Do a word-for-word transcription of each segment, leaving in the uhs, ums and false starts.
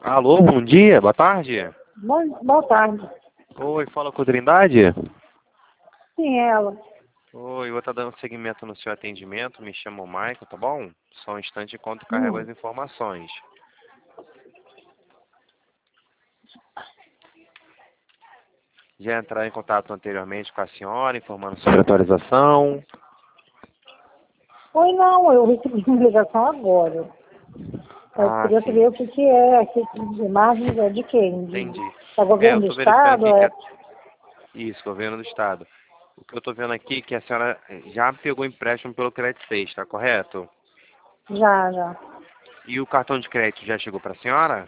Alô, bom dia, boa tarde. Bom, boa tarde. Oi, fala com a Trindade? Sim, ela. Oi, eu vou estar dando seguimento no seu atendimento, me chamo Michael, tá bom? Só um instante enquanto eu carrego as Hum. informações. Já entraram em contato anteriormente com a senhora, informando sobre a atualização? Oi, não, eu recebi uma ligação agora. Eu Ah, queria saber sim, o que, que é, que imagens é de quem? De, entendi. é É, eu governo do estou verificando Estado? aqui que É... é isso, governo do estado. O que eu estou vendo aqui é que a senhora já pegou empréstimo pelo Crédito seis, tá correto? Já, já. E o cartão de crédito já chegou para a senhora?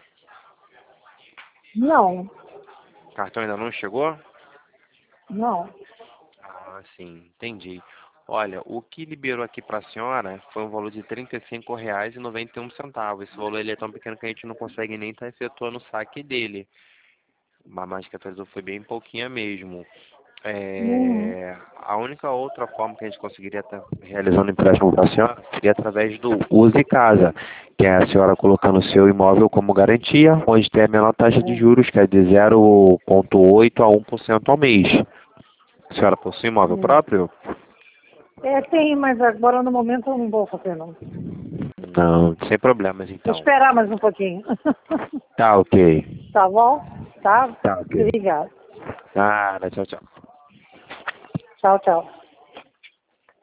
Não, O cartão ainda não chegou? não. Ah, sim, entendi. Olha, o que liberou aqui para a senhora foi um valor de trinta e cinco reais e noventa e um centavos. Esse valor ele é tão pequeno que a gente não consegue nem estar efetuando o saque dele. A mágica atualizou foi bem pouquinha mesmo. Uhum. É, a única outra forma que a gente conseguiria estar realizando o empréstimo para a senhora seria através do Use Casa, que é a senhora colocando o seu imóvel como garantia, onde tem a menor taxa de Uhum. juros, que é de zero vírgula oito a um por cento ao mês. A senhora possui imóvel Uhum. próprio? É, tem, mas agora no momento eu não vou fazer, não. Não, sem problemas Vou então. esperar mais um pouquinho. Tá ok. Tá bom? Tá? Tá ok. Obrigada. Nada, tchau, tchau. Tchau, tchau.